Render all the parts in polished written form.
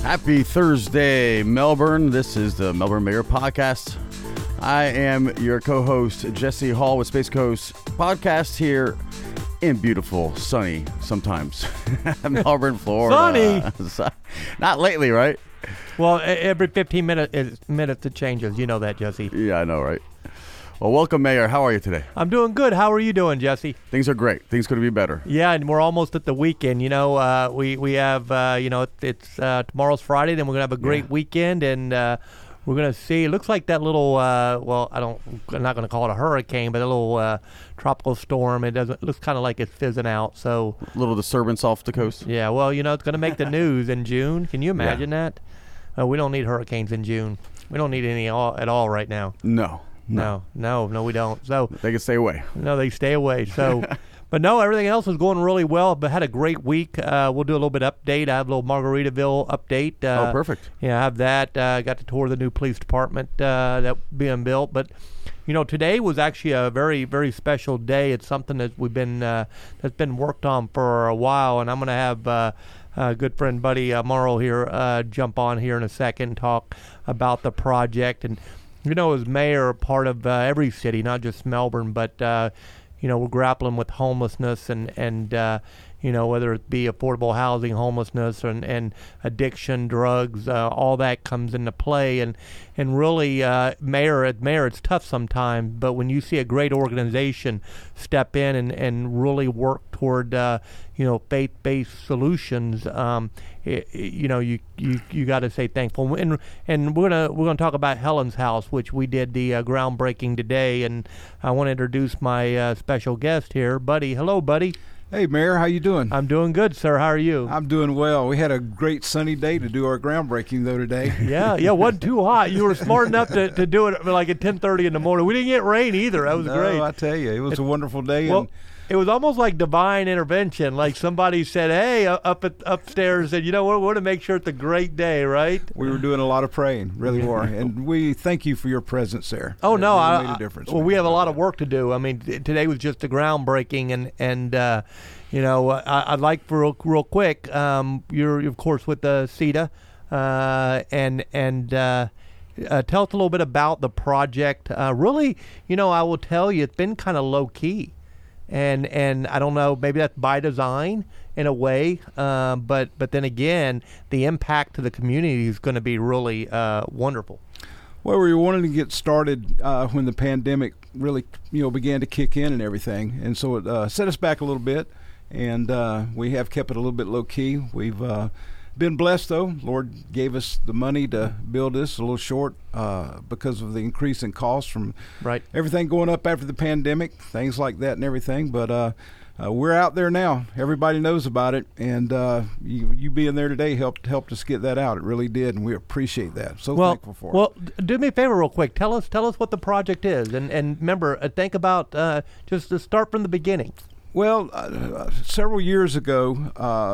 Happy Thursday, Melbourne. This is the Melbourne Mayor Podcast. I am your co-host, Jesse Hall with Space Coast Podcast here in beautiful, sunny, sometimes, Melbourne, Florida. Sunny? Not lately, right? Well, every 15 minutes it changes. You know that, Jesse. Yeah, I know, right? Well, welcome, Mayor. How are you today? I'm doing good. How are you doing, Jesse? Things are great. Things could be better. Yeah, and we're almost at the weekend. You know, we have, it's tomorrow's Friday, then we're going to have a great weekend, and we're going to see, it looks like that little, I'm not going to call it a hurricane, but a little tropical storm. It looks kind of like it's fizzing out, so. A little disturbance off the coast. Yeah, well, you know, it's going to make the news in June. Can you imagine that? We don't need hurricanes in June. We don't need any at all right now. No, we don't. So they can stay away. No, they stay away. So, but no, everything else is going really well. But had a great week. We'll do a little bit of update. I have a little Margaritaville update. Oh, perfect. Yeah, I have that. Got to tour the new police department that's being built. But you know, today was actually a very, very special day. It's something that we've been that's been worked on for a while, and I'm going to have good friend Buddy Morrow here jump on here in a second and talk about the project. And you know, as mayor, part of every city, not just Melbourne, but you know, we're grappling with homelessness and you know, whether it be affordable housing, homelessness, and addiction, drugs, all that comes into play. And really, mayor, it's tough sometimes, but when you see a great organization step in and really work toward, you know, faith-based solutions, you know, you got to say thankful. And we're gonna talk about Helen's House, which we did the groundbreaking today. And I want to introduce my special guest here, Buddy. Hello, Buddy. Hey, Mayor, how you doing? I'm doing good, sir. How are you? I'm doing well. We had a great sunny day to do our groundbreaking, though, today. Yeah, wasn't too hot. You were smart enough to do it like at 10:30 in the morning. We didn't get rain either. That was great. I tell you, it was a wonderful day. Well, it was almost like divine intervention. Like somebody said, "Hey, upstairs," said, "You know, we want to make sure it's a great day, right?" We were doing a lot of praying, really were, and we thank you for your presence there. Oh no, it made a difference. Well, we have a lot of work to do. I mean, today was just the groundbreaking, and you know, I'd like for real quick. You're of course with the CETA, and tell us a little bit about the project. Really, you know, I will tell you, it's been kind of low key. And I don't know, maybe that's by design in a way, but then again, the impact to the community is going to be really wonderful. Well, we wanted to get started when the pandemic really, you know, began to kick in and everything, and so it set us back a little bit, and we have kept it a little bit low key. We've been blessed, though. Lord gave us the money to build this, a little short because of the increase in costs from everything going up after the pandemic, things like that and everything. But we're out there now. Everybody knows about it, and you being there today helped us get that out. It really did, and we appreciate that. So thankful for it. Well, do me a favor real quick. Tell us what the project is, and remember, think about just to start from the beginning. Well, several years ago,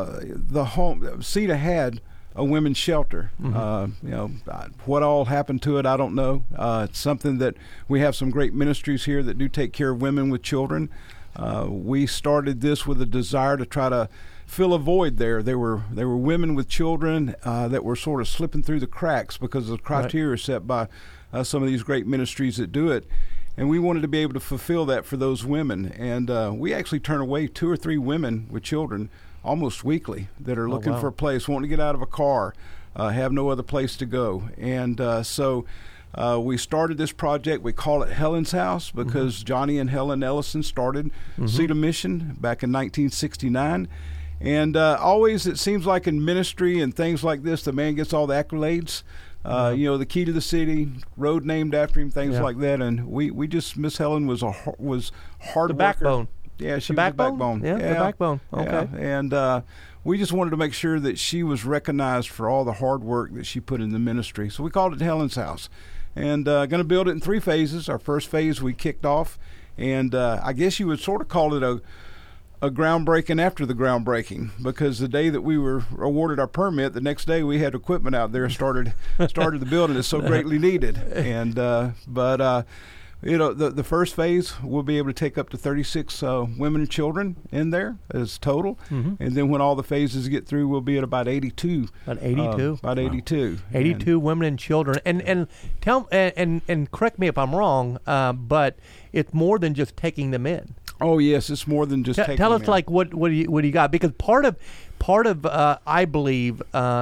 CETA had a women's shelter. Mm-hmm. You know, what all happened to it, I don't know. It's something that we have some great ministries here that do take care of women with children. We started this with a desire to try to fill a void there. There were women with children that were sort of slipping through the cracks because of the criteria set by some of these great ministries that do it. And we wanted to be able to fulfill that for those women. And we actually turn away 2 or 3 women with children almost weekly that are looking for a place, wanting to get out of a car, have no other place to go. And so we started this project. We call it Helen's House because Johnny and Helen Ellison started CETA Mission back in 1969. And always it seems like in ministry and things like this, the man gets all the accolades. You know, the key to the city, road named after him, things like that, and we just Miss Helen was hard the worker. Backbone. Yeah, she was the backbone. Yeah, the backbone. Okay. Yeah. And we just wanted to make sure that she was recognized for all the hard work that she put in the ministry. So we called it Helen's House, and going to build it in 3 phases. Our first phase we kicked off, and I guess you would sort of call it a groundbreaking after the groundbreaking, because the day that we were awarded our permit, the next day we had equipment out there and started the building. It's so greatly needed. And but The first phase we'll be able to take up to 36 women and children in there as total, and then when all the phases get through, we'll be at about 82. About 82. About 82. 82 women and children. And tell and correct me if I'm wrong, but it's more than just taking them in. Oh yes, it's more than just taking tell us them in. like what do you got, because part of I believe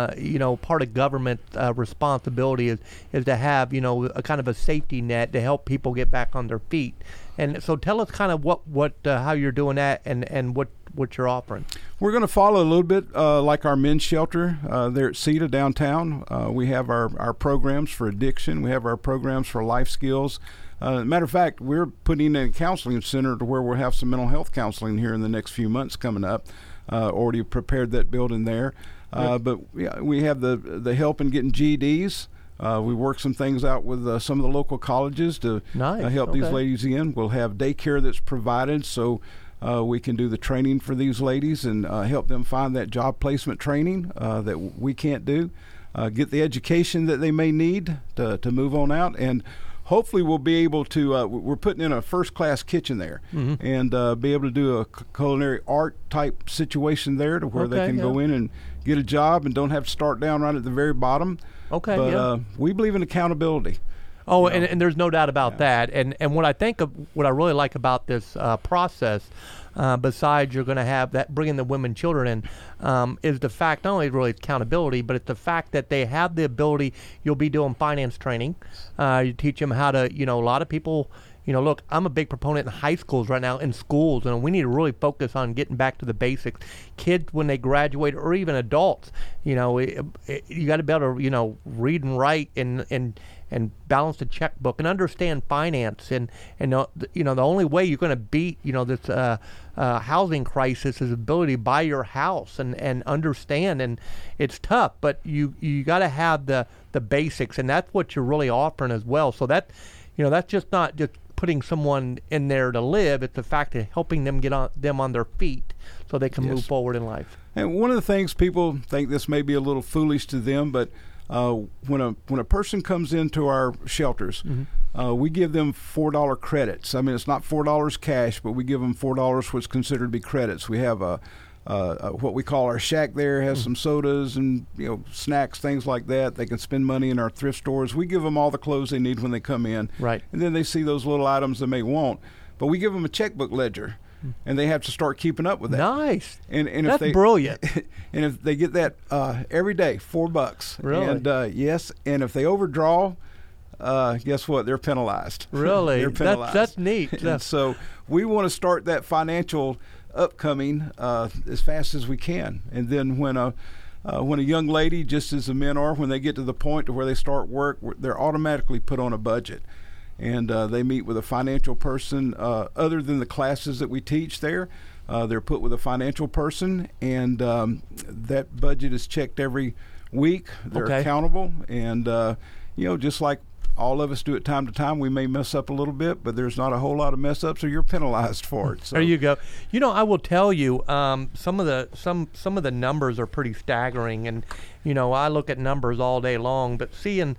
part of government responsibility is to have a kind of a safety net to help people get back on their feet. And so tell us kind of what how you're doing that and what you're offering. We're going to follow a little bit like our men's shelter there at CETA downtown. We have our programs for addiction. We have our programs for life skills. Matter of fact, we're putting in a counseling center to where we'll have some mental health counseling here in the next few months coming up. Already prepared that building there. But we have the help in getting GEDs. We work some things out with some of the local colleges to help these ladies in. We'll have daycare that's provided so we can do the training for these ladies and help them find that job placement training that we can't do. Get the education that they may need to move on out. And hopefully we'll be able to, we're putting in a first-class kitchen there and be able to do a culinary art type situation there to where they can go in and get a job and don't have to start down right at the very bottom. But we believe in accountability. Oh, and there's no doubt about that. And what I think of, what I really like about this process, besides you're going to have that bringing the women, children in, is the fact not only really accountability, but it's the fact that they have the ability. You'll be doing finance training. You teach them how to, a lot of people. Look, I'm a big proponent in high schools right now, in schools, and we need to really focus on getting back to the basics. Kids, when they graduate, or even adults, you got to be able to, read and write and balance the checkbook and understand finance. And the only way you're going to beat, this housing crisis is ability to buy your house and understand. And it's tough, but you got to have the basics, and that's what you're really offering as well. So that, that's just not just putting someone in there to live. It's the fact of helping them get on their feet so they can move forward in life. And one of the things, people think this may be a little foolish to them, but when a person comes into our shelters, we give them $4 credits. I mean, it's not $4 cash, but we give them $4 what's considered to be credits. We have what we call our shack there, has some sodas and snacks, things like that. They can spend money in our thrift stores. We give them all the clothes they need when they come in. Right. And then they see those little items they may want. But we give them a checkbook ledger, and they have to start keeping up with that. Nice. And that's brilliant. And if they get that every day, $4. Really? And yes, and if they overdraw, guess what? They're penalized. Really? They're penalized. That's neat. And so we want to start that financial upcoming as fast as we can. And then when a young lady, just as the men are, when they get to the point to where they start work, they're automatically put on a budget. And they meet with a financial person. Other than the classes that we teach there, they're put with a financial person, and that budget is checked every week. They're accountable, and just like all of us do at time to time, we may mess up a little bit, but there's not a whole lot of mess ups, so you're penalized for it. So. There you go. I will tell you, some of the numbers are pretty staggering, and I look at numbers all day long, but seeing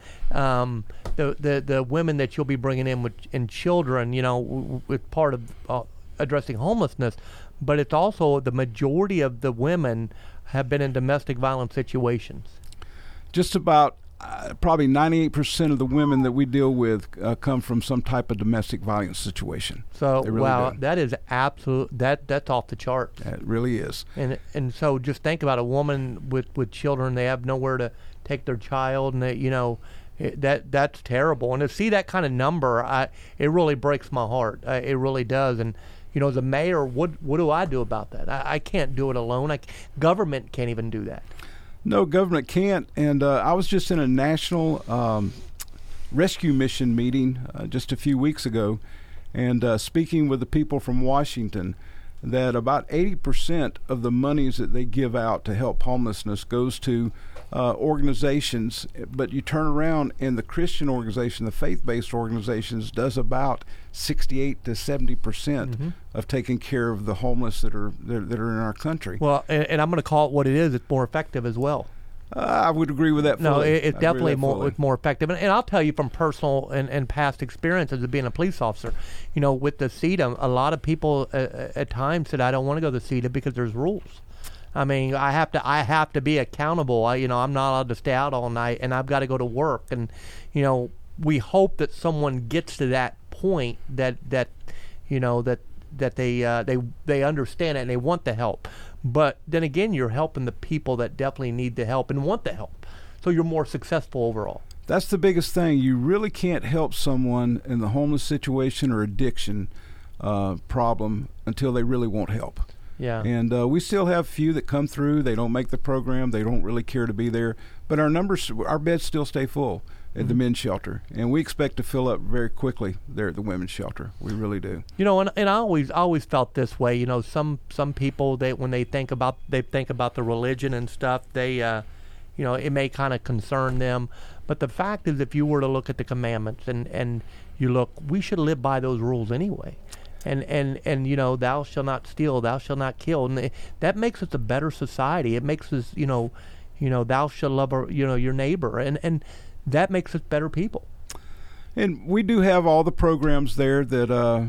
the women that you'll be bringing in and children, with part of addressing homelessness, but it's also the majority of the women have been in domestic violence situations. Just about. Probably 98% of the women that we deal with come from some type of domestic violence situation. So, really that is that's off the charts. It really is. And so just think about a woman with children. They have nowhere to take their child, and that's terrible. And to see that kind of number, it really breaks my heart. It really does. And as a mayor, what do I do about that? I can't do it alone. Government can't even do that. No, government can't. And I was just in a national rescue mission meeting just a few weeks ago, and speaking with the people from Washington, that about 80% of the monies that they give out to help homelessness goes to organizations. But you turn around, and the Christian organization, the faith-based organizations, does about 68 to 70% of taking care of the homeless that are in our country. Well, and I'm going to call it what it is. It's more effective as well. I would agree with that fully. No, it's definitely fully. more effective. And I'll tell you from personal and past experiences of being a police officer, with the CETA, a lot of people at times said, I don't want to go to the CETA because there's rules. I mean, I have to be accountable. I'm not allowed to stay out all night, and I've got to go to work. And, we hope that someone gets to that point that they understand it and they want the help. But then again, you're helping the people that definitely need the help and want the help. So you're more successful overall. That's the biggest thing. You really can't help someone in the homeless situation or addiction problem until they really want help. Yeah. And we still have few that come through. They don't make the program. They don't really care to be there. But our beds still stay full at the men's shelter, and we expect to fill up very quickly there at the women's shelter. We really do. And I always felt this way. Some people, when they think about the religion and stuff, they it may kind of concern them. But the fact is, if you were to look at the commandments and you look, we should live by those rules anyway. And thou shalt not steal, thou shalt not kill, and that makes us a better society. It makes us thou shalt love your neighbor, and that makes us better people. And we do have all the programs there that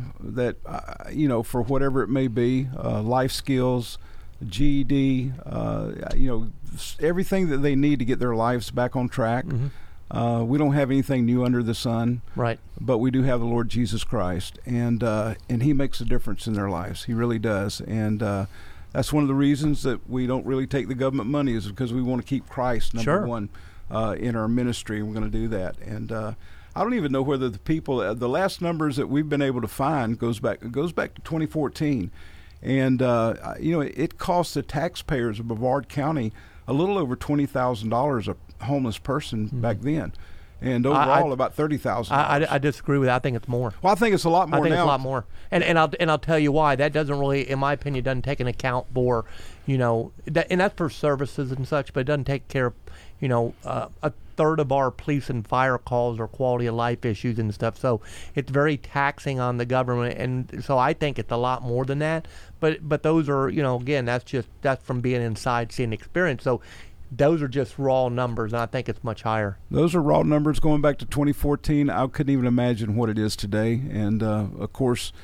for whatever it may be, life skills, GED, everything that they need to get their lives back on track. Mm-hmm. We don't have anything new under the sun, right? But we do have the Lord Jesus Christ, and He makes a difference in their lives. He really does, and that's one of the reasons that we don't really take the government money, is because we want to keep Christ number one in our ministry, and we're going to do that. And I don't even know whether the people, the last numbers that we've been able to find goes back to 2014, and it costs the taxpayers of Brevard County a little over $20,000 a homeless person back then, and overall about $30,000. I disagree with that. I think it's more. Well, I think it's a lot more now. I think it's a lot more, and I'll tell you why. That doesn't really, in my opinion, doesn't take an account for that, and that's for services and such, but it doesn't take care of a third of our police and fire calls are quality of life issues and stuff. So it's very taxing on the government, and so I think it's a lot more than that. But those are again, that's from being inside, seeing the experience. So those are just raw numbers, and I think it's much higher. Those are raw numbers going back to 2014. I couldn't even imagine what it is today. And of course,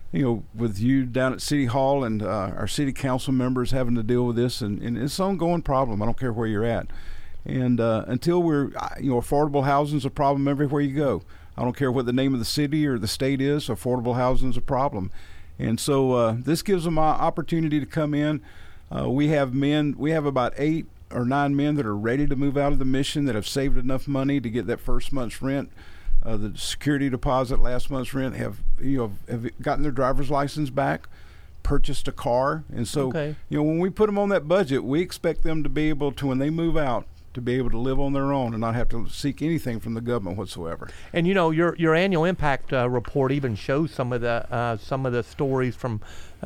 with you down at City Hall and our city council members having to deal with this, and it's an ongoing problem. I don't care where you're at. And until we're, affordable housing is a problem everywhere you go. I don't care what the name of the city or the state is, affordable housing is a problem. And so this gives them an opportunity to come in. We have about 8 or 9 men that are ready to move out of the mission, that have saved enough money to get that first month's rent, the security deposit, last month's rent, have gotten their driver's license back, purchased a car. And so, when we put them on that budget, we expect them to be able to, when they move out, to be able to live on their own and not have to seek anything from the government whatsoever. And your annual impact report even shows some of the stories from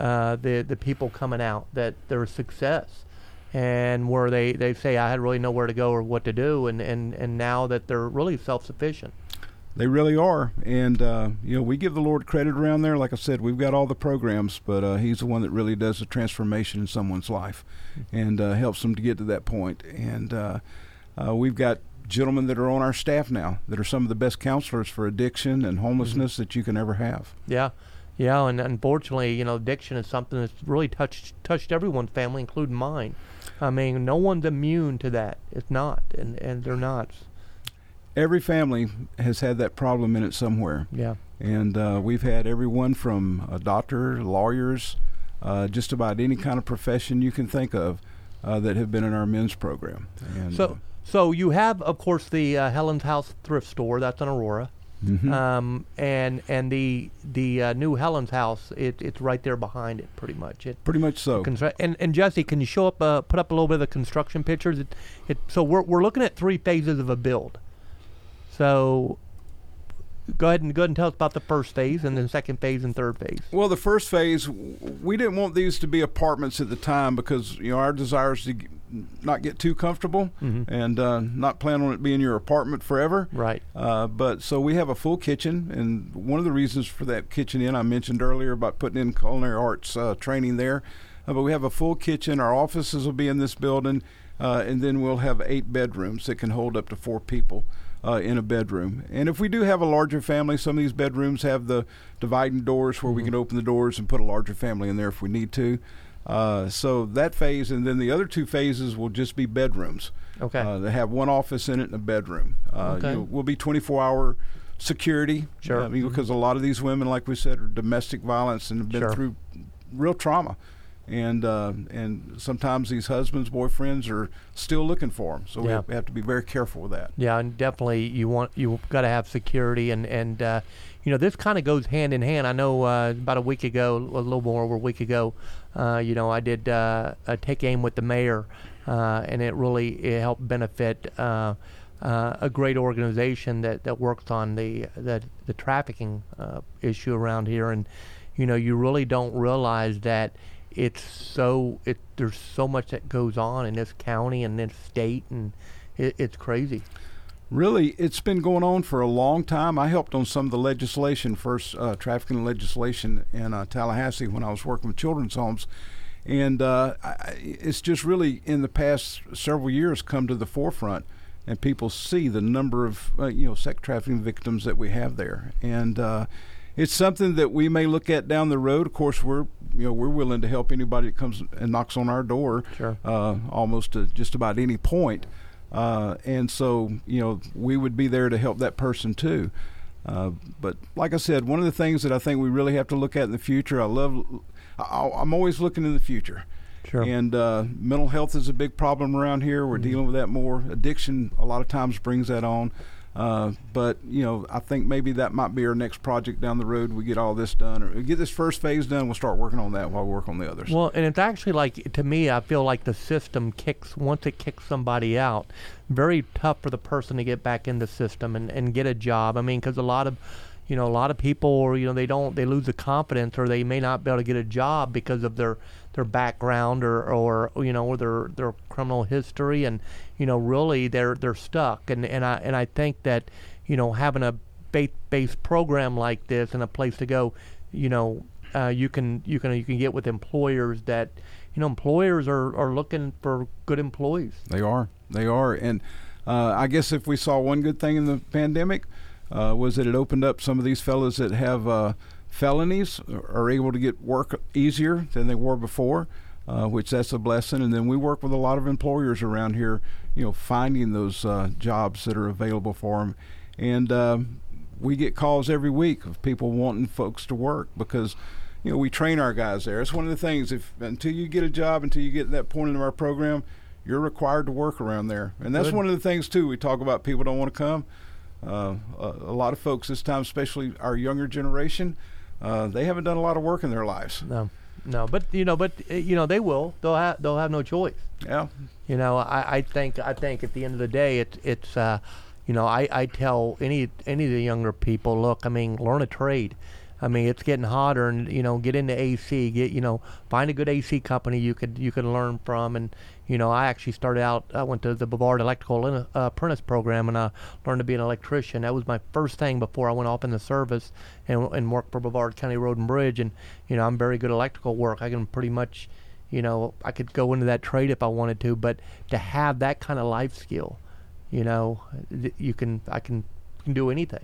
the people coming out, that their success, and where they say, I had really nowhere to go or what to do, and now that they're really self-sufficient. They really are, and we give the Lord credit around there. Like I said, we've got all the programs, but He's the one that really does the transformation in someone's life, and helps them to get to that point. And we've got gentlemen that are on our staff now that are some of the best counselors for addiction and homelessness that you can ever have. Yeah, and unfortunately, addiction is something that's really touched everyone's family, including mine. I mean, no one's immune to that. It's not, and they're not. Every family has had that problem in it somewhere. Yeah. And we've had everyone from a doctor, lawyers, just about any kind of profession you can think of that have been in our men's program. And, so you have, of course, the Helen's House thrift store. That's in Aurora. Mm-hmm. And the new Helen's House, it's right there behind it, pretty much. Pretty much so. And Jesse, can you show up, put up a little bit of the construction pictures? So we're looking at 3 phases of a build. So go ahead and tell us about the first phase, and then second phase and third phase. Well, the first phase, we didn't want these to be apartments at the time, because our desire is to not get too comfortable, and not plan on it being your apartment forever. Right. But so we have a full kitchen, and one of the reasons for that kitchen I mentioned earlier about putting in culinary arts training there. But we have a full kitchen. Our offices will be in this building. and then we'll have 8 bedrooms that can hold up to 4 people in a bedroom. And if we do have a larger family, some of these bedrooms have the dividing doors where we can open the doors and put a larger family in there if we need to. So that phase, and then the other 2 phases will just be bedrooms. Okay. They have 1 office in it and a bedroom. Okay. We'll be 24-hour security. Sure. Because a lot of these women, like we said, are domestic violence and have been Sure. through real trauma. And sometimes these husbands, boyfriends are still looking for them. So Yeah. we have to be very careful with that. Yeah, and definitely you've got to have security, and this kind of goes hand in hand. I know about a week ago, a little more over a week ago, I did a Take Aim with the mayor, and it helped benefit a great organization that works on the trafficking issue around here, and you really don't realize that there's so much that goes on in this county and this state, and it's crazy. Really, it's been going on for a long time. I helped on some of the legislation, first trafficking legislation in Tallahassee when I was working with children's homes. And it's just really in the past several years come to the forefront, and people see the number of sex trafficking victims that we have there. And it's something that we may look at down the road. Of course, we're willing to help anybody that comes and knocks on our door, Sure. Almost to just about any point. And so, we would be there to help that person too. But like I said, one of the things that I think we really have to look at in the future, I'm always looking in the future. Sure. And mental health is a big problem around here. We're dealing with that more. Addiction a lot of times brings that on. But I think maybe that might be our next project down the road. We get all this done, or we get this first phase done. We'll start working on that while we work on the others. Well, and it's actually to me, I feel like the system once it kicks somebody out, very tough for the person to get back in the system and get a job. I mean, because a lot of people, or they lose the confidence, or they may not be able to get a job because of their background or their criminal history, and really they're stuck. And I think that having a based program like this and a place to go, you can get with employers that employers are looking for good employees. They are, and I guess if we saw one good thing in the pandemic, was that it opened up some of these fellas that have felonies are able to get work easier than they were before, which that's a blessing. And then we work with a lot of employers around here, finding those jobs that are available for them. And we get calls every week of people wanting folks to work because, we train our guys there. It's one of the things, until you get a job, until you get to that point in our program, you're required to work around there. And that's Good. one of the things, too, we talk about people don't want to come. A lot of folks this time, especially our younger generation, they haven't done a lot of work in their lives. No, but they will. They'll have no choice. Yeah. I think at the end of the day, it's I tell any of the younger people, look, learn a trade. It's getting hotter, and get into AC, find a good AC company you could learn from. And I actually started out, I went to the Brevard Electrical Apprentice Program, and I learned to be an electrician. That was my first thing before I went off in the service and worked for Brevard County Road and Bridge. And I'm very good at electrical work. I can pretty much, I could go into that trade if I wanted to. But to have that kind of life skill, I can do anything.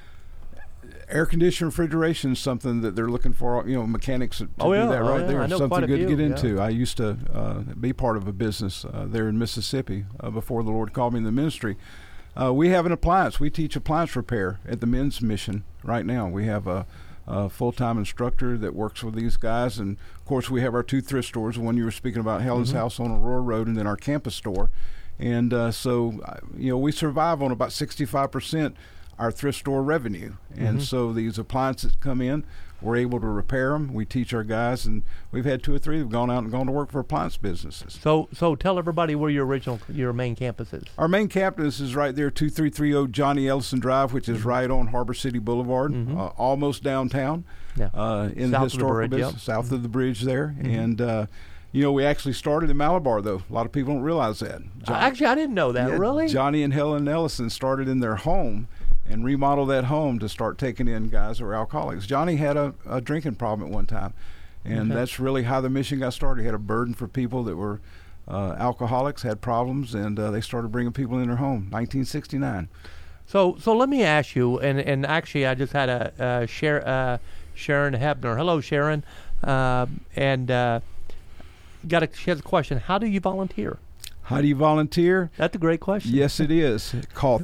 Air conditioning refrigeration is something that they're looking for, mechanics to do that right there. I know Something quite a good to few, get into. yeah. I used to be part of a business there in Mississippi before the Lord called me in the ministry. We have an appliance. We teach appliance repair at the men's mission right now. We have a full-time instructor that works with these guys. And, of course, we have our 2 thrift stores, the one you were speaking about, Helen's House on Aurora Road, and then our campus store. And so we survive on about 65% our thrift store revenue. And so these appliances come in, we're able to repair them. We teach our guys, and we've had 2 or 3 who've gone out and gone to work for appliance businesses. So tell everybody where your main campus is. Our main campus is right there, 2330 Johnny Ellison Drive, which is right on Harbor City Boulevard, almost downtown. Yeah. In the historical business, south of the bridge there. And we actually started in Malabar, though. A lot of people don't realize that. Actually, I didn't know that. Yeah, really? Johnny and Helen Ellison started in their home and remodeled that home to start taking in guys who were alcoholics. Johnny had a drinking problem at one time, and that's really how the mission got started. He had a burden for people that were alcoholics, had problems, and they started bringing people in their home. 1969. So let me ask you, and actually I just had a Sharon Hebner. Hello, Sharon, she has a question. How do you volunteer? How do you volunteer? That's a great question. Yes, it is. Call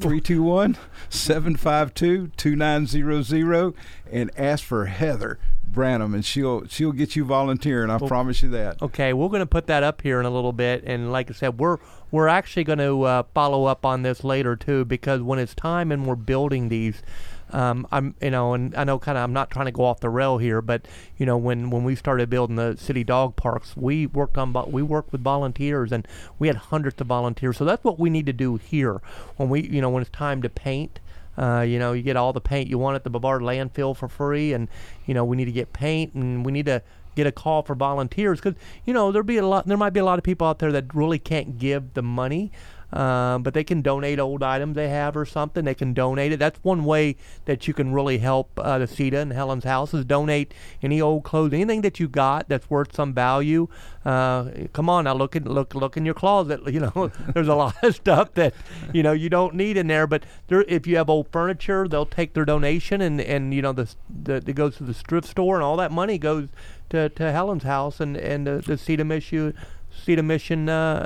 321-752-2900 and ask for Heather Branham, and she'll get you volunteering. I promise you that. Okay, we're going to put that up here in a little bit, and like I said, we're actually going to follow up on this later too, because when it's time and we're building these, and I know I'm not trying to go off the rail here, but when we started building the city dog parks, we worked with volunteers, and we had hundreds of volunteers. So that's what we need to do here when when it's time to paint. You get all the paint you want at the Brevard landfill for free, and we need to get paint, and we need to get a call for volunteers, because there might be a lot of people out there that really can't give the money. But they can donate old items they have or something. They can donate it. That's one way that you can really help the CETA and Helen's House, is donate any old clothes, anything that you got that's worth some value. Come on now, look in your closet. There's a lot of stuff that you don't need in there. But if you have old furniture, they'll take their donation, and it goes to the thrift store, and all that money goes to Helen's House and the CETA mission.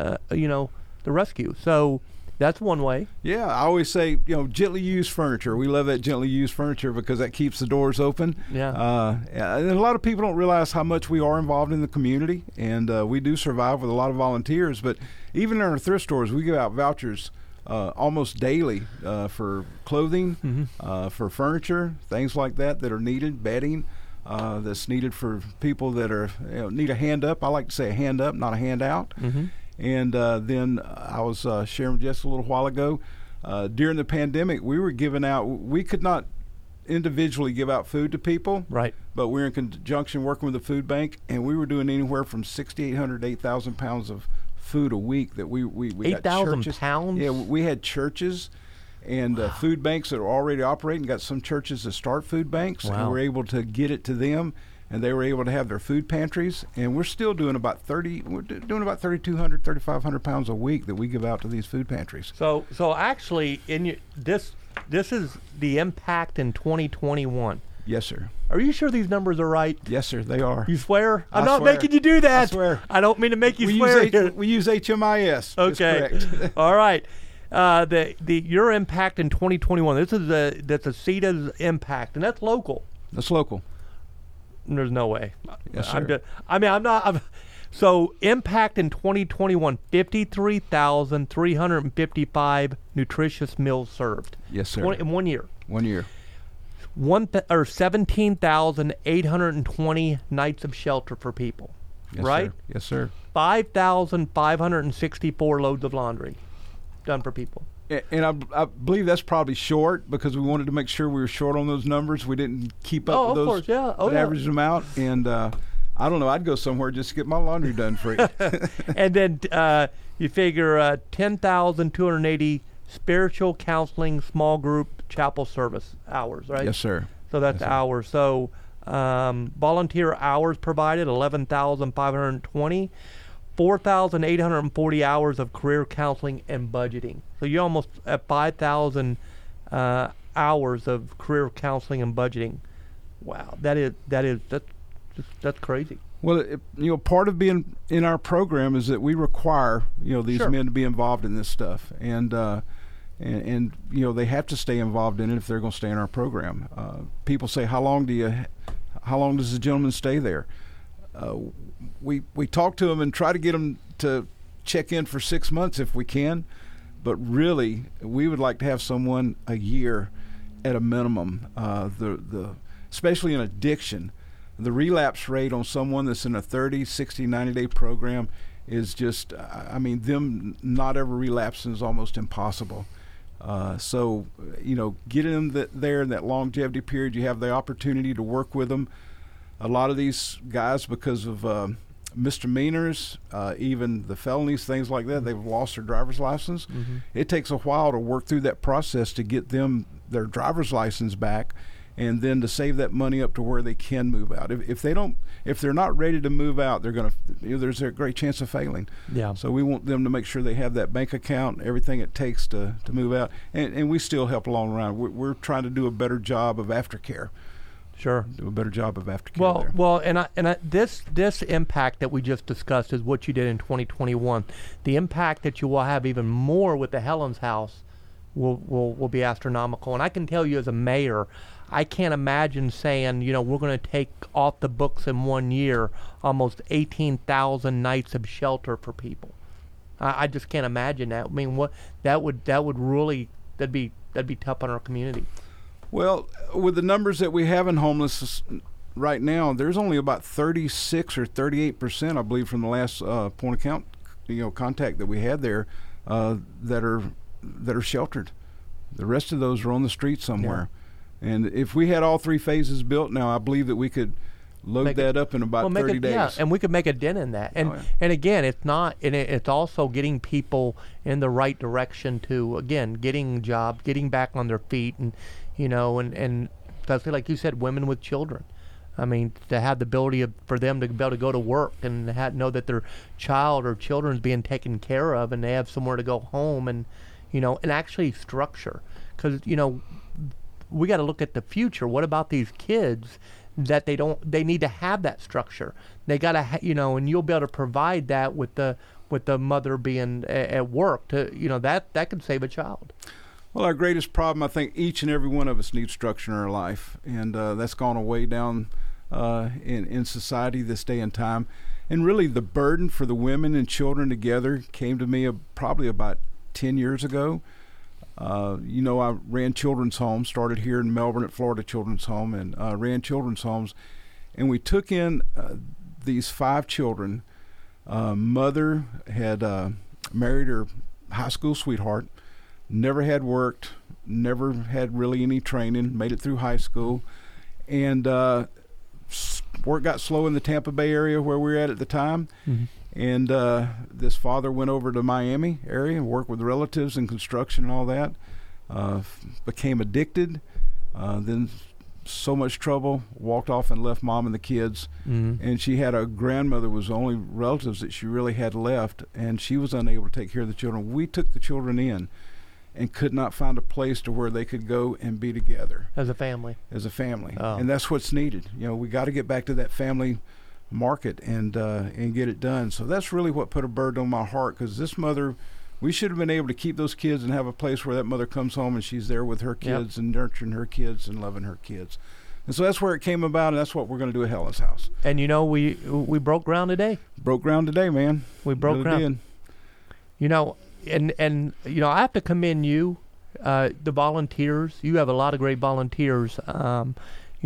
The rescue. So that's one way. Yeah, I always say, gently used furniture. We love that gently used furniture because that keeps the doors open. Yeah. And a lot of people don't realize how much we are involved in the community, and we do survive with a lot of volunteers. But even in our thrift stores, we give out vouchers almost daily for clothing, for furniture, things like that are needed, bedding. That's needed for people that are need a hand up. I like to say a hand up, not a handout. Mm-hmm. And then I was sharing just a little while ago, during the pandemic, we were giving out, we could not individually give out food to people. Right. But we were in conjunction working with the food bank, and we were doing anywhere from 6,800 to 8,000 pounds of food a week that we 8,000 pounds? Yeah, we had churches and food banks that are already operating, got some churches that start food banks, and we're able to get it to them. And they were able to have their food pantries, and we're still doing about 3,200, 3,500 pounds a week that we give out to these food pantries. So actually, this is the impact in 2021. Yes, sir. Are you sure these numbers are right? Yes, sir, they are. You swear? I'm I not swear. making you do that. I swear. I don't mean to make you swear. We use HMIS. Okay. That's correct. All right. Your impact in 2021. That's a CETA's impact, and that's local. That's local. There's no way. Yes, sir. So impact in 2021, 53,355 nutritious meals served. Yes, sir. In 1 year. 1 year. 17,820 nights of shelter for people. Yes, right? Sir. Yes, sir. 5,564 loads of laundry done for people. And I believe that's probably short because we wanted to make sure we were short on those numbers. We didn't keep up with those. Of course, yeah. Average them out. And I don't know. I'd go somewhere just to get my laundry done free. And then you figure 10,280 spiritual counseling small group chapel service hours, right? Yes, sir. So that's hours. So volunteer hours provided, 11,520. 4,840 hours of career counseling and budgeting. So you're almost at 5,000 hours of career counseling and budgeting. Wow, that's crazy. Well, part of being in our program is that we require these men to be involved in this stuff, and they have to stay involved in it if they're going to stay in our program. People say, how long does the gentleman stay there? We talk to them and try to get them to check in for 6 months if we can, but really we would like to have someone a year at a minimum. Especially in addiction, the relapse rate on someone that's in a 30, 60, 90-day program is just, them not ever relapsing is almost impossible. So getting them there in that longevity period, you have the opportunity to work with them. A lot of these guys, because of misdemeanors, even the felonies, things like that, they've lost their driver's license. Mm-hmm. It takes a while to work through that process to get them their driver's license back and then to save that money up to where they can move out. If they're not ready to move out, they're going to, there's a great chance of failing. Yeah. So we want them to make sure they have that bank account, everything it takes to move out, and we still help along around. We're trying to do a better job of aftercare. Sure. Do a better job of aftercare there. Well, and this impact that we just discussed is what you did in 2021. The impact that you will have even more with the Helen's House will be astronomical. And I can tell you as a mayor, I can't imagine saying, we're going to take off the books in 1 year almost 18,000 nights of shelter for people. I just can't imagine that. I mean, that'd be tough on our community. Well, with the numbers that we have in homelessness right now, there's only about 36 or 38%, I believe, from the last point of count, contact that we had there, that are sheltered. The rest of those are on the street somewhere. Yeah. And if we had all 3 phases built now, I believe that we could load that up in about 30 days. Yeah, and we could make a dent in that. And and again, it's also getting people in the right direction to, again, getting jobs, getting back on their feet, and and especially like you said, women with children. I mean, to have the ability for them to be able to go to work and know that their child or children's being taken care of, and they have somewhere to go home, and and actually structure, because we got to look at the future. What about these kids that they need to have that structure? They got to and you'll be able to provide that with the mother being at work to that could save a child. Well, our greatest problem, I think, each and every one of us needs structure in our life, and that's gone way down in society this day and time. And really, the burden for the women and children together came to me probably about 10 years ago. I ran children's homes, started here in Melbourne at Florida Children's Home, and ran children's homes. And we took in these 5 children. Mother had married her high school sweetheart, never had worked, never had really any training, made it through high school. And work got slow in the Tampa Bay area where we were at the time. Mm-hmm. And this father went over to Miami area and worked with relatives in construction and all that. Became addicted. Then so much trouble, walked off and left mom and the kids. Mm-hmm. And she had a grandmother, was the only relatives that she really had left, and she was unable to take care of the children. We took the children in and could not find a place to where they could go and be together. As a family. Oh. And that's what's needed. We got to get back to that family market and get it done. So that's really what put a burden on my heart, because this mother, we should have been able to keep those kids and have a place where that mother comes home and she's there with her kids. Yep. And nurturing her kids and loving her kids. And so that's where it came about, and that's what we're going to do at Helen's House. And we broke ground today. Broke ground today, man. We broke ground. Did. And I have to commend you, the volunteers. You have a lot of great volunteers. The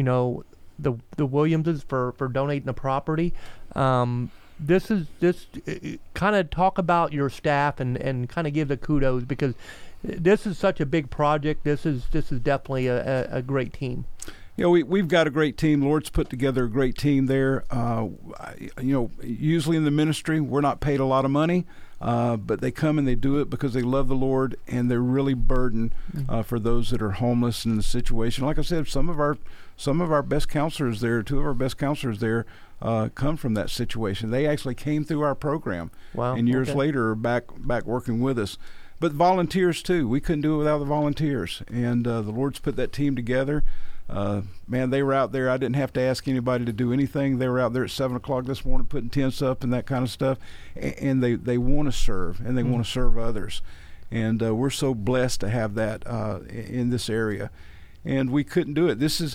Williamses for donating the property. This kind of talk about your staff and kind of give the kudos, because this is such a big project. This is definitely a great team. We've got a great team. Lord's put together a great team there. Usually in the ministry, we're not paid a lot of money, but they come and they do it because they love the Lord, and they're really burdened for those that are homeless in the situation. Like I said, some of our best counselors there, 2 of our best counselors there, come from that situation. They actually came through our program, and years later are back working with us. But volunteers too. We couldn't do it without the volunteers, and the Lord's put that team together. Man, they were out there. I didn't have to ask anybody to do anything. They were out there at 7 o'clock this morning putting tents up and that kind of stuff. And they want to serve, and they want to serve others. And we're so blessed to have that in this area. And we couldn't do it. This is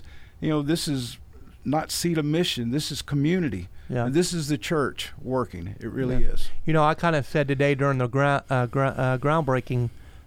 not seat of mission. This is community. Yeah. And this is the church working. It really is. I kind of said today during the groundbreaking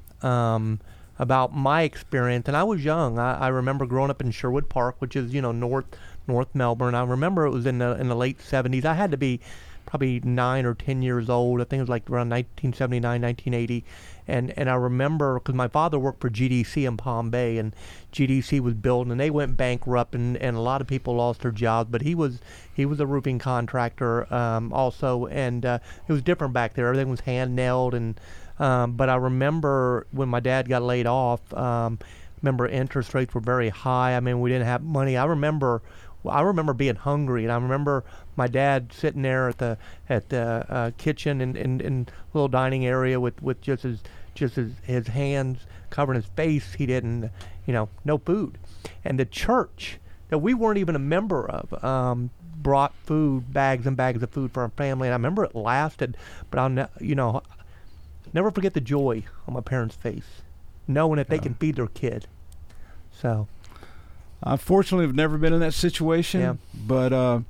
about my experience, and I was young. I remember growing up in Sherwood Park, which is North Melbourne. I remember it was in the late 70s. I had to be probably 9 or 10 years old. I think it was like around 1979, 1980. And I remember, because my father worked for GDC in Palm Bay, and GDC was building, and they went bankrupt, and a lot of people lost their jobs. But he was a roofing contractor also, and it was different back there. Everything was hand nailed, and but I remember when my dad got laid off. Remember, interest rates were very high. I mean, we didn't have money. I remember being hungry, and I remember my dad sitting there at the kitchen in little dining area with just his hands covering his face. He didn't, no food. And the church that we weren't even a member of brought food, bags and bags of food for our family. And I remember it lasted, but I'll never forget the joy on my parents' face, knowing that they can feed their kid. So, I fortunately have never been in that situation, but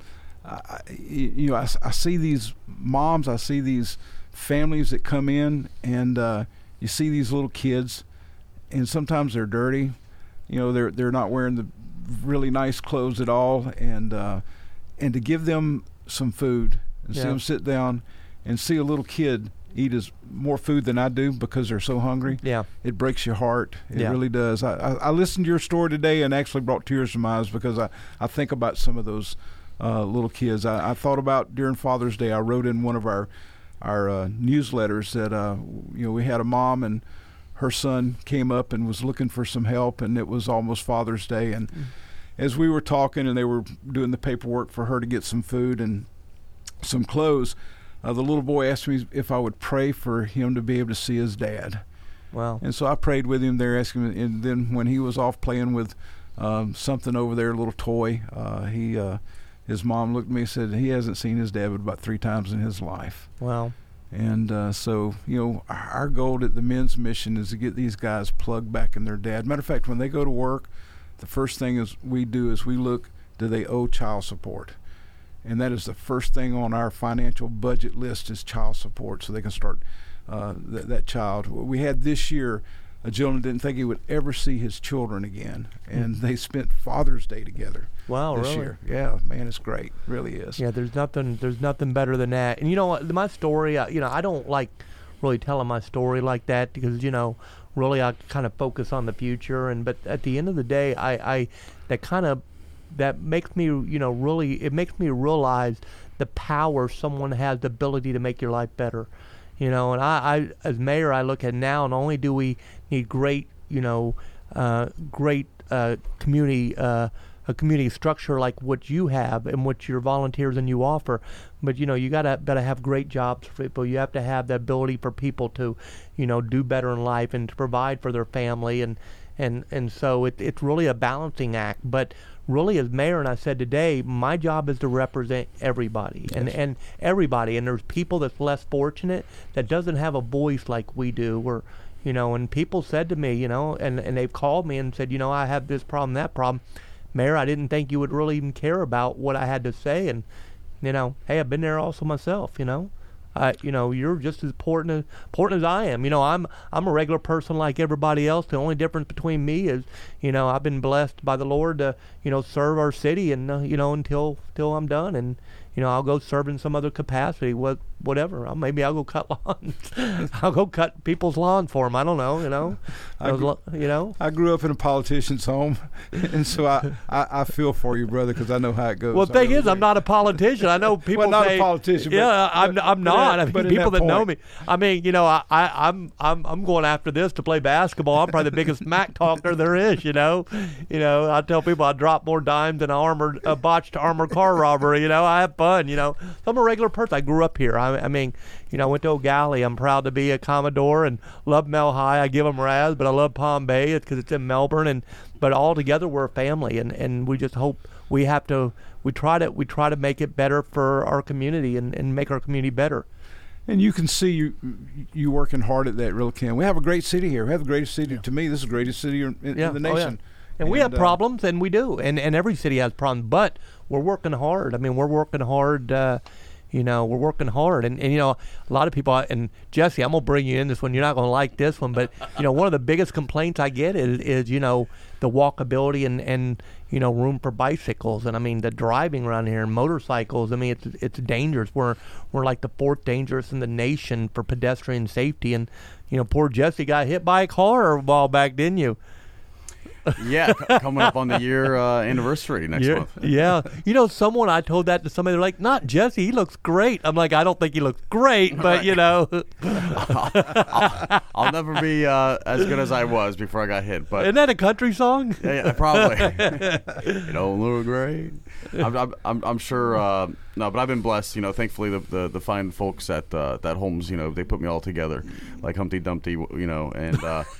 I see these moms, I see these families that come in, and you see these little kids, and sometimes they're dirty. They're not wearing the really nice clothes at all, and to give them some food and see them sit down and see a little kid eat more food than I do because they're so hungry. Yeah, it breaks your heart. It really does. I listened to your story today and actually brought tears to my eyes because I think about some of those little kids. I thought about during Father's Day. I wrote in one of our newsletters that we had a mom and her son came up and was looking for some help, and it was almost Father's Day. And as we were talking and they were doing the paperwork for her to get some food and some clothes, the little boy asked me if I would pray for him to be able to see his dad. Wow. And so I prayed with him there, asking him, and then when he was off playing with something over there, a little toy, his mom looked at me and said he hasn't seen his dad but about 3 times in his life. Wow. And so, our goal at the men's mission is to get these guys plugged back in their dad. Matter of fact, when they go to work, the first thing we do is we look, do they owe child support? And that is the first thing on our financial budget list is child support, so they can start that child. We had this year a gentleman didn't think he would ever see his children again, and they spent Father's Day together. Wow, this really? year. Yeah, man, it's great. It really is. Yeah, there's nothing better than that. And my story, I don't like really telling my story like that because really I kind of focus on the future. But at the end of the day, that makes me it makes me realize the power someone has, the ability to make your life better. And I as mayor, I look at now, not only do we need great community a community structure like what you have and what your volunteers and you offer, but you gotta have great jobs for people. You have to have the ability for people to do better in life and to provide for their family, and so it's really a balancing act. But really, as mayor, and I said today, my job is to represent everybody. Yes. and everybody, and there's people that's less fortunate that doesn't have a voice like we do, or and people said to me, and they've called me and said, I have this problem, that problem. Mayor, I didn't think you would really even care about what I had to say, and hey, I've been there also myself. You're just as important as I am. I'm a regular person like everybody else. The only difference between me is, I've been blessed by the Lord to, serve our city, and until I'm done, and I'll go serve in some other capacity, whatever. Maybe I'll go cut lawns. I'll go cut people's lawns for them. I don't know. I grew up in a politician's home, and so I feel for you, brother, because I know how it goes. Well, the thing is, I'm not a politician. I know people not say, a politician. Yeah, I'm not. I mean, people that know me. I mean, I'm going after this to play basketball. I'm probably the biggest smack talker there is. I tell people I drop more dimes than a botched armored car robbery. I have fun. So I'm a regular person. I grew up here. I mean, I went to O'Galley. I'm proud to be a Commodore and love Mel High. I give them Raz, but I love Palm Bay because it's in Melbourne. But all together we're a family, and we just hope we try to make it better for our community and make our community better. And you can see you working hard at that, really can. We have a great city here. We have the greatest city. To me, this is the greatest city in the nation. Oh, yeah. And we have problems, and we do, and every city has problems, but we're working hard. I mean, we're working hard. We're working hard, and a lot of people. And Jesse, I'm gonna bring you in this one. You're not gonna like this one, but one of the biggest complaints I get is the walkability and room for bicycles, and I mean the driving around here and motorcycles. I mean it's dangerous. We're like the 4th dangerous in the nation for pedestrian safety, and poor Jesse got hit by a car a while back, didn't you? Yeah, coming up on the year anniversary next month. Yeah. You know, someone, I told that to somebody, they're like, not Jesse, he looks great. I'm like, I don't think he looks great, but, you know. I'll never be as good as I was before I got hit. But isn't that a country song? Yeah, probably. You don't look great. I'm sure. No, but I've been blessed. You know, thankfully the fine folks at Holmes, you know, they put me all together like Humpty Dumpty. You know, and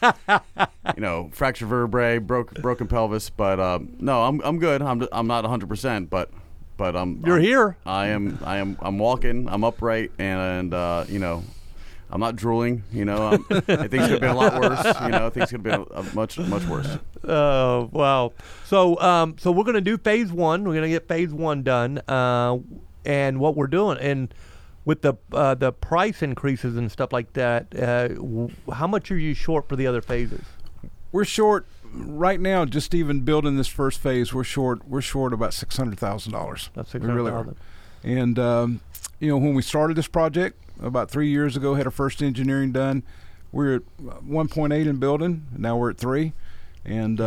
you know, fractured vertebrae, broken pelvis. But no, I'm good. I'm not 100%, but You're here. I'm walking. I'm upright, and you know. I'm not drooling, you know. I think things could have been a lot worse. You know, things could have been much worse. Oh, wow. So we're going to do phase one. We're going to get phase one done. And what we're doing, and with the price increases and stuff like that, how much are you short for the other phases? We're short right now. Just even building this first phase, we're short about $600,000. That's $600,000. We really are. And you know, when we started this project about 3 years ago, had our first engineering done. We're at 1.8 in building. Now we're at 3, and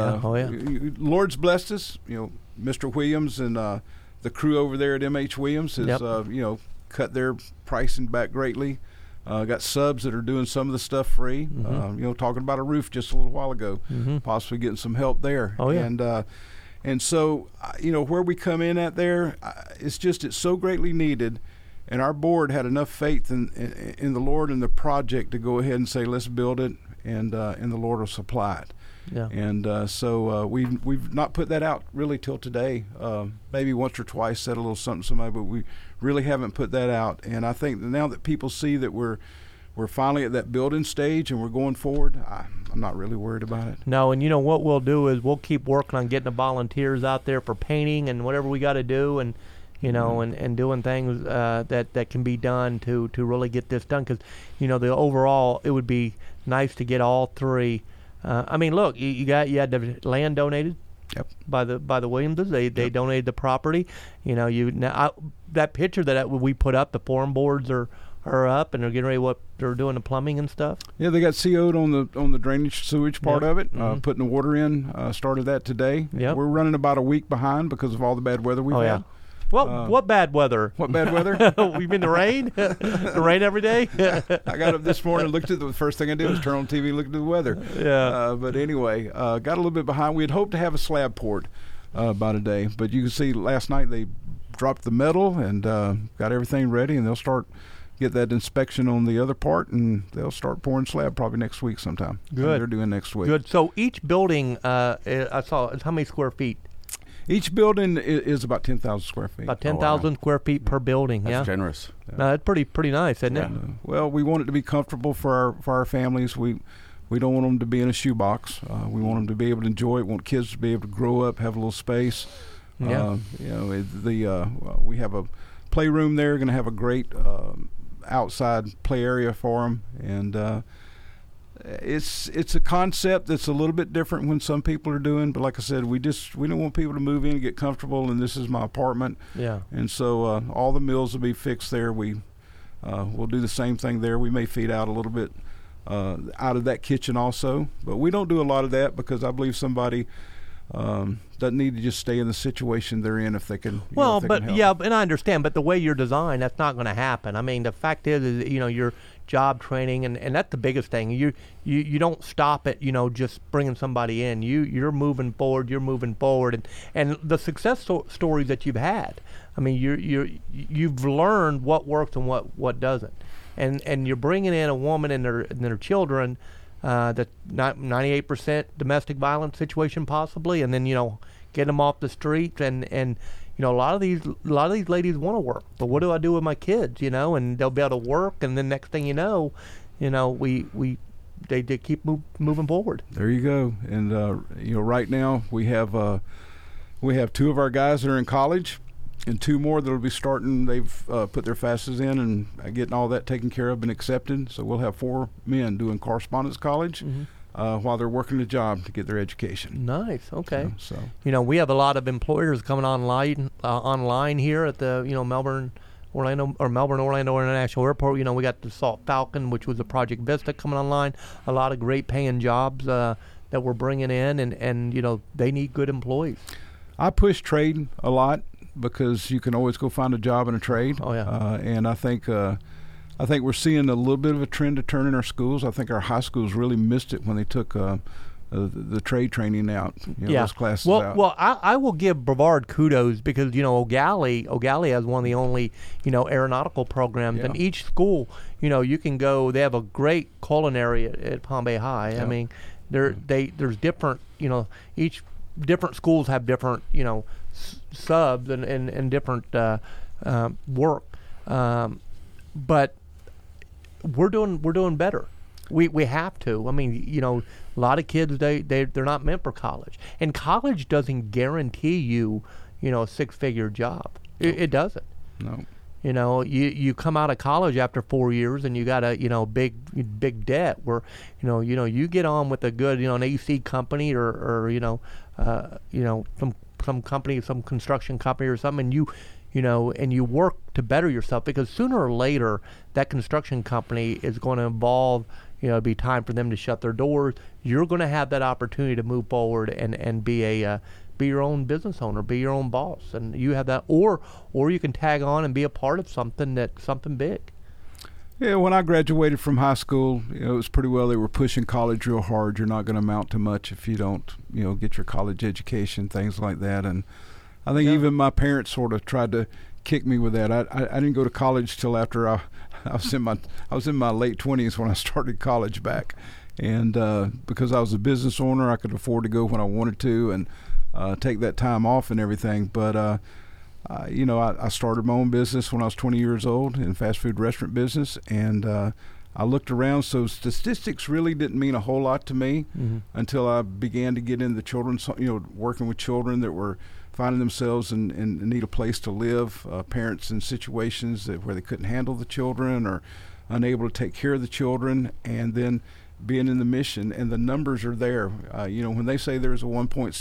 Lord's blessed us. You know, Mr. Williams and the crew over there at MH Williams has you know, cut their pricing back greatly. Got subs that are doing some of the stuff free. You know, talking about a roof just a little while ago, possibly getting some help there. Oh yeah. And so you know, where we come in at there, it's so greatly needed. And our board had enough faith in the Lord and the project to go ahead and say, let's build it, and the Lord will supply it. Yeah. And so we've not put that out really till today. Maybe once or twice said a little something to somebody, but we really haven't put that out. And I think that now that people see that we're finally at that building stage and we're going forward, I'm not really worried about it. No, and you know what we'll do is we'll keep working on getting the volunteers out there for painting and whatever we got to do, and you know, and doing things that can be done to really get this done. Because, you know, the overall, it would be nice to get all three. I mean, look, you had the land donated. Yep. By the Williamses, they donated the property. You know, that picture that we put up, the form boards are up, and they're getting ready. They're doing the plumbing and stuff. Yeah, they got CO'd on the drainage sewage part of it. Putting the water in. Started that today. Yep. We're running about a week behind because of all the bad weather we've had. Yeah. Well, what bad weather? What bad weather? You mean the rain? The rain every day? I got up this morning, looked at the first thing I did was turn on TV, look at the weather. Yeah. But anyway, got a little bit behind. We had hoped to have a slab poured by today, but you can see last night they dropped the metal and got everything ready, and they'll get that inspection on the other part, and they'll start pouring slab probably next week sometime. Good. They're doing next week. Good. So each building, I saw, is how many square feet? Each building is about 10,000 square feet. About 10,000 square feet per building. That's generous. Yeah. No, that's pretty nice, isn't it? Well, we want it to be comfortable for our families. We don't want them to be in a shoebox. We want them to be able to enjoy it. We want kids to be able to grow up, have a little space. Yeah. You know, we have a playroom there. Going to have a great outside play area for them, and it's a concept that's a little bit different when some people are doing, but like I said, we don't want people to move in and get comfortable, and this is my apartment. Yeah. And so all the meals will be fixed there. We'll do the same thing there. We may feed out a little bit out of that kitchen also, but we don't do a lot of that because I believe somebody doesn't need to just stay in the situation they're in if they can. Well, but yeah, and I understand, but the way you're designed, that's not going to happen. I mean, the fact is, you know, your job training, and that's the biggest thing. You don't stop at, you know, just bringing somebody in. You're moving forward. You're moving forward, and the success stories that you've had. I mean, you've learned what works and what doesn't, and you're bringing in a woman and their children. That not 98% domestic violence situation possibly, and then, you know, get them off the streets, and you know, a lot of these ladies want to work, but what do I do with my kids, you know? And they'll be able to work, and then next thing you know, they keep moving forward. There you go. And you know, right now we have 2 of our guys that are in college, and 2 more that will be starting. They've put their FAFSAs in and getting all that taken care of and accepted. So we'll have 4 men doing correspondence college while they're working a job to get their education. Nice. Okay. So you know, we have a lot of employers coming online here at the, you know, Melbourne Orlando International Airport. You know, we got the Salt Falcon, which was a Project Vista coming online. A lot of great paying jobs that we're bringing in, and you know, they need good employees. I push trade a lot because you can always go find a job in a trade. Oh, yeah. And I think we're seeing a little bit of a trend to turn in our schools. I think our high schools really missed it when they took the trade training out, those classes out. Well, I will give Brevard kudos because, you know, O'Galley has one of the only, you know, aeronautical programs. And each school, you know, you can go, they have a great culinary at Palm Bay High. I mean, there's different, you know, each different schools have different, you know, subs and different work. But we're doing better. We have to. I mean, you know, a lot of kids they're not meant for college, and college doesn't guarantee you, you know, a six-figure job. It doesn't. No. You know, you come out of college after 4 years and you got a, you know, big debt where, you get on with a good, you know, an AC company or some company, some construction company or something, and you work to better yourself, because sooner or later that construction company is going to evolve. You know, it'll be time for them to shut their doors. You're going to have that opportunity to move forward and be your own business owner, be your own boss, and you have that, or you can tag on and be a part of something big. Yeah, when I graduated from high school, you know, it was pretty well they were pushing college real hard. You're not going to amount to much if you don't, you know, get your college education, things like that. And I think even my parents sort of tried to kick me with that. I didn't go to college till after I was in my late 20s when I started college back, and because I was a business owner, I could afford to go when I wanted to and take that time off and everything. But I started my own business when I was 20 years old in fast food restaurant business, and I looked around. So statistics really didn't mean a whole lot to me until I began to get into children's, working with children that were finding themselves in need a place to live, parents in situations where they couldn't handle the children or unable to take care of the children, and then being in the mission, and the numbers are there. When they say there's a 1.6,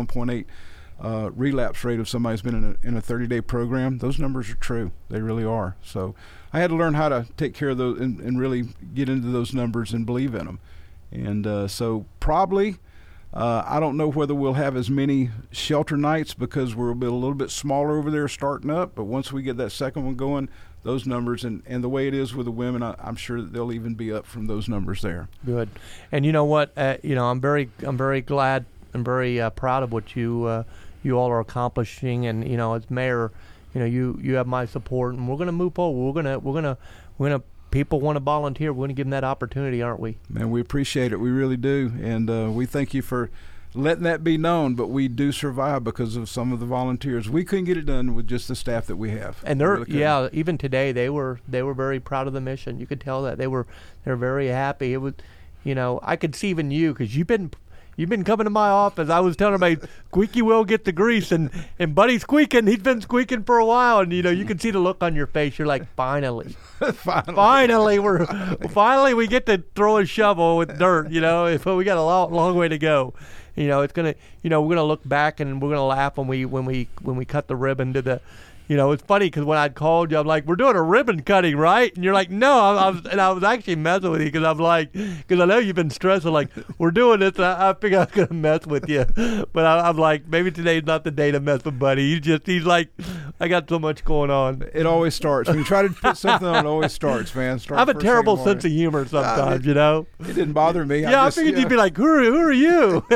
1.8 relapse rate of somebody who's been in a 30-day program, those numbers are true. They really are. So I had to learn how to take care of those and really get into those numbers and believe in them. And so probably I don't know whether we'll have as many shelter nights because we're a little bit smaller over there starting up. But once we get that second one going, those numbers and the way it is with the women, I'm sure that they'll even be up from those numbers there. Good. And you know what? I'm very glad and very proud of what you all are accomplishing. And as mayor, you have my support, and we're going to move forward. We're gonna. People want to volunteer. We're going to give them that opportunity, aren't we? Man, we appreciate it. We really do. And we thank you for letting that be known. But we do survive because of some of the volunteers. We couldn't get it done with just the staff that we have. And even today they were very proud of the mission. You could tell that they're very happy. It was, I could see even you, because you've been coming to my office. I was telling everybody, squeaky wheel get the grease, and Buddy's squeaking. He's been squeaking for a while, and you can see the look on your face. You're like, finally, finally we get to throw a shovel with dirt. If we got a long way to go. It's gonna, we're gonna look back and we're gonna laugh when we cut the ribbon to the. It's funny because when I'd called you, I'm like, we're doing a ribbon cutting, right? And you're like, no. I was actually messing with you because because I know you've been stressing, like, we're doing this. I figured I was going to mess with you. But I'm like, maybe today's not the day to mess with Buddy. He's like, I got so much going on. It always starts. When you try to put something on, it always starts, man. I have a terrible sense of humor sometimes, It didn't bother me. Yeah, I figured you'd be like, who are you?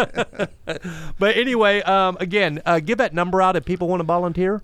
But anyway, again, give that number out if people want to volunteer.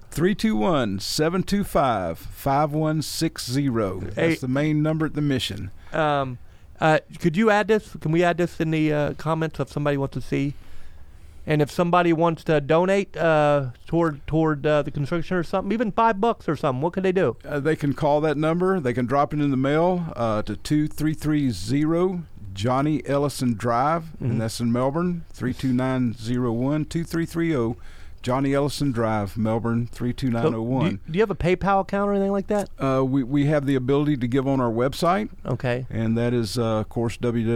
321-725-5160. That's the main number at the mission. Could you add this? Can we add this in the comments if somebody wants to see? And if somebody wants to donate toward the construction or something, even $5 or something, what can they do? They can call that number. They can drop it in the mail to 2330 Johnny Ellison Drive, and that's in Melbourne, 32901 2330 Johnny Ellison Drive, Melbourne, 32901. So do you have a PayPal account or anything like that? We have the ability to give on our website. Okay. And that is, of course,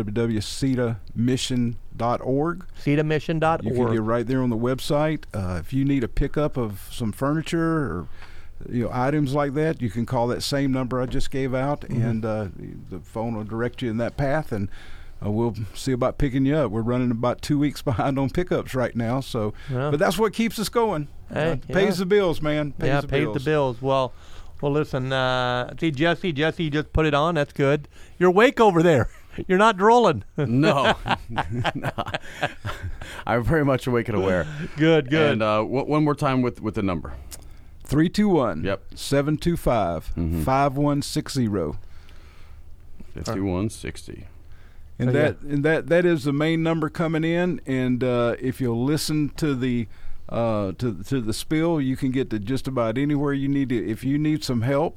www.cetamission.org. Cetamission.org. You can get right there on the website. If you need a pickup of some furniture or items like that, you can call that same number I just gave out, and the phone will direct you in that path. And we'll see about picking you up. We're running about 2 weeks behind on pickups right now, so but that's what keeps us going. Hey, pays the bills, man. Pays the bills. Well, listen. See, Jesse, you just put it on. That's good. You're awake over there. You're not drooling. No. I'm very much awake and aware. Good. And one more time with the number. 321. Yep. 725 5160. 5160. And that is the main number coming in. And if you'll listen to the to the spill, you can get to just about anywhere you need to. If you need some help,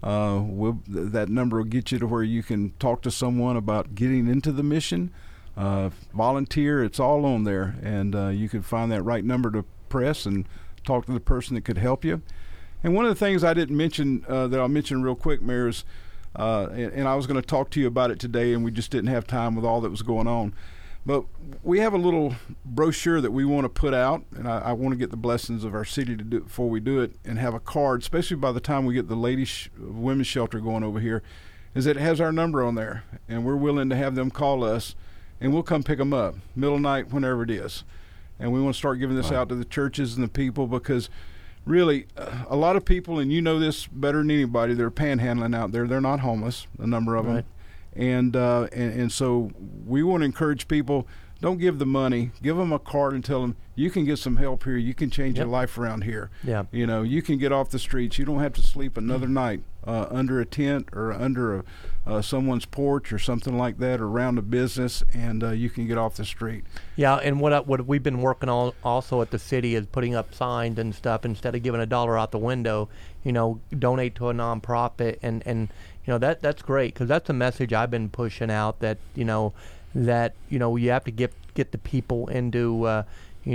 that number will get you to where you can talk to someone about getting into the mission. Volunteer, it's all on there, and you can find that right number to press and talk to the person that could help you. And one of the things I didn't mention that I'll mention real quick, Mayor, is and I was going to talk to you about it today, and we just didn't have time with all that was going on. But we have a little brochure that we want to put out, and I want to get the blessings of our city to do it before we do it, and have a card, especially by the time we get the women's shelter going over here, is that it has our number on there, and we're willing to have them call us, and we'll come pick them up, middle of the night, whenever it is. And we want to start giving this out to the churches and the people, because really, a lot of people, and you know this better than anybody, they're panhandling out there. They're not homeless, a number of them. Right. And so we want to encourage people, don't give the money, give them a card and tell them you can get some help here, you can change your life around here. Yeah. You know, you can get off the streets, you don't have to sleep another night under a tent or under someone's porch or something like that, or around a business, and you can get off the street. Yeah, and what we've been working on also at the city is putting up signs and stuff. Instead of giving $1 out the window, donate to a nonprofit, and that's great, because that's a message I've been pushing out, that you have to get the people into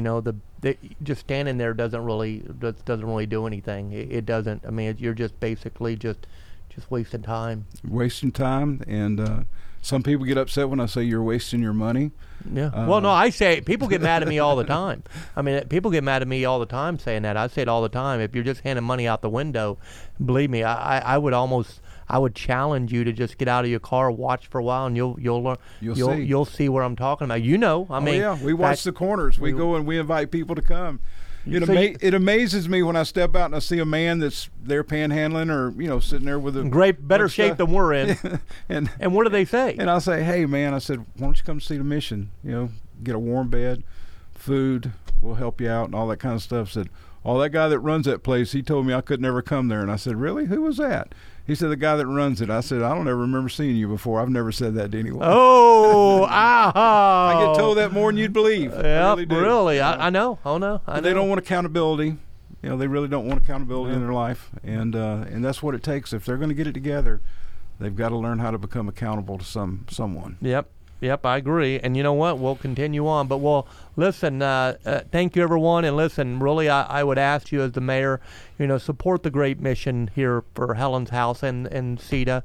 just standing there doesn't really do anything. It doesn't. I mean, you're just basically just wasting time. Wasting time, and some people get upset when I say you're wasting your money. Yeah. Well, no, I say people get mad at me all the time. I mean, people get mad at me all the time saying that. I say it all the time. If you're just handing money out the window, believe me, I would challenge you to just get out of your car, watch for a while, and you'll learn. You'll see what I'm talking about. We watch the corners. We go and we invite people to come. It amazes me when I step out and I see a man that's there panhandling, or sitting there with a better shape than we're in. and what do they say? And I say, hey man, I said, why don't you come see the mission? Get a warm bed, food, we'll help you out, and all that kind of stuff. Said, that guy that runs that place, he told me I could never come there. And I said, really? Who was that? He said, the guy that runs it. I said, I don't ever remember seeing you before. I've never said that to anyone. Oh, I get told that more than you'd believe. Yeah, really. I know. Oh, no. They don't want accountability. They really don't want accountability in their life. And that's what it takes. If they're going to get it together, they've got to learn how to become accountable to someone. Yep, I agree. And you know what? We'll continue on. But, listen, thank you, everyone. And listen, really, I would ask you as the mayor, support the great mission here for Helen's House and CETA.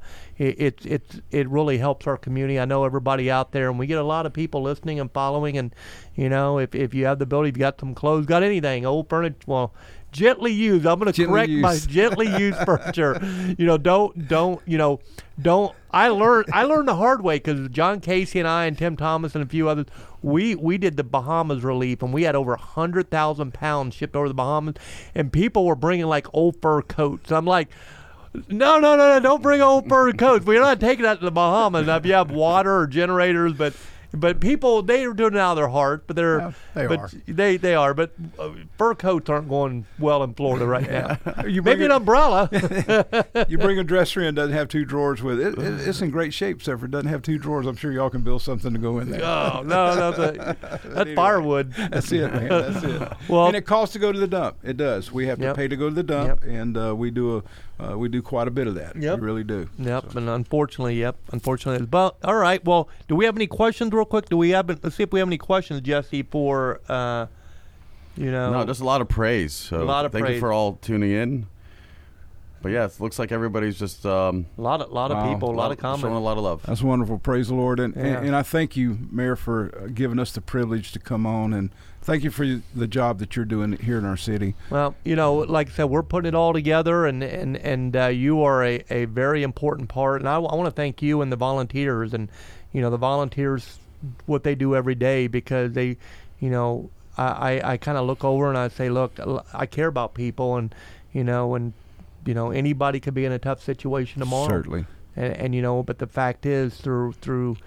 It really helps our community. I know everybody out there, and we get a lot of people listening and following. And, if you have the ability, if you got some clothes, got anything, old furniture, gently used. I'm going to correct my gently used furniture. Don't. I learned the hard way, because John Casey and I and Tim Thomas and a few others, we did the Bahamas relief, and we had over 100,000 pounds shipped over the Bahamas, and people were bringing like old fur coats. I'm like, no, don't bring old fur coats. We're not taking that to the Bahamas. Now, if you have water or generators, but people, they are doing it out of their heart, but they are. But fur coats aren't going well in Florida right now. Maybe an umbrella. You bring a dresser in, doesn't have two drawers with it. It's in great shape, except for it doesn't have two drawers. I'm sure y'all can build something to go in there. Oh, no, that's anyway, firewood. That's it, man. That's it. Well, and it costs to go to the dump. It does. We have to pay to go to the dump, and we do quite a bit of that. Yep. We really do. Yep, so. And unfortunately. But all right. Well, do we have any questions, real quick? Let's see if we have any questions, Jesse, for No, just a lot of praise. So thank you for all tuning in. But yeah, it looks like everybody's just a lot of people, a lot of comments, showing a lot of love. That's wonderful. Praise the Lord, and I thank you, Mayor, for giving us the privilege to come on, and thank you for the job that you're doing here in our city. Well, like I said, we're putting it all together, and you are a very important part, and I want to thank you and the volunteers, and the volunteers, what they do every day, because they, I kind of look over and I say, look, I care about people, and anybody could be in a tough situation tomorrow. Certainly. And but the fact is, through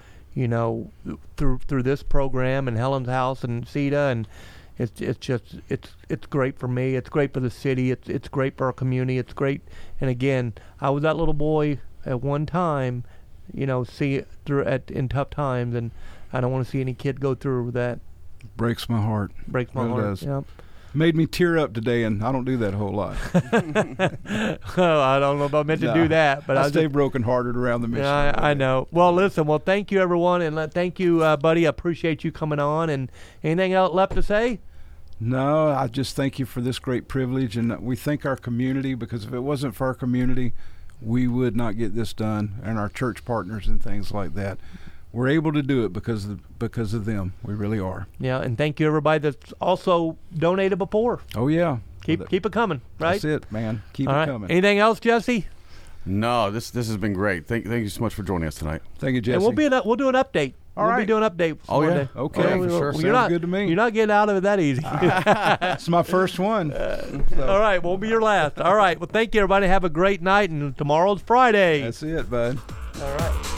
this program and Helen's House and CETA, and it's great for me. It's great for the city. It's great for our community. It's great. And again, I was that little boy at one time, see it in tough times, and I don't want to see any kid go through that. Breaks my heart. Breaks my heart. Does. Yep. Made me tear up today, and I don't do that a whole lot. Oh, I don't know if I meant to do that, but I stay brokenhearted around the mission. Yeah, I know. Well, listen. Well, thank you, everyone, and thank you, buddy. I appreciate you coming on. And anything else left to say? No, I just thank you for this great privilege, and we thank our community, because if it wasn't for our community, we would not get this done, and our church partners and things like that. We're able to do it because of them. We really are. Yeah, and thank you, everybody that's also donated before. Oh, yeah. Keep it coming, right? That's it, man. Keep All it right. coming. Anything else, Jesse? No, this has been great. Thank you so much for joining us tonight. Thank you, Jesse. And we'll do an update. We'll be doing an update. Oh, yeah. Day. Okay. Yeah, for sure. Sounds good to me. You're not getting out of it that easy. It's my first one. All right, won't be your last. All right. Well, thank you, everybody. Have a great night, and tomorrow's Friday. That's it, bud. All right.